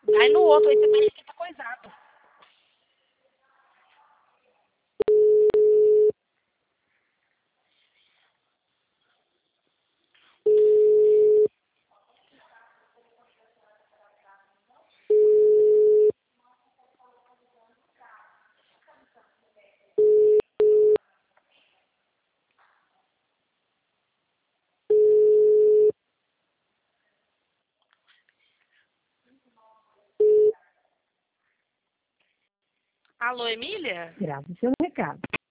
Vai no outro, aí você deixa que tá coisado. Alô, Emília? Grave seu recado.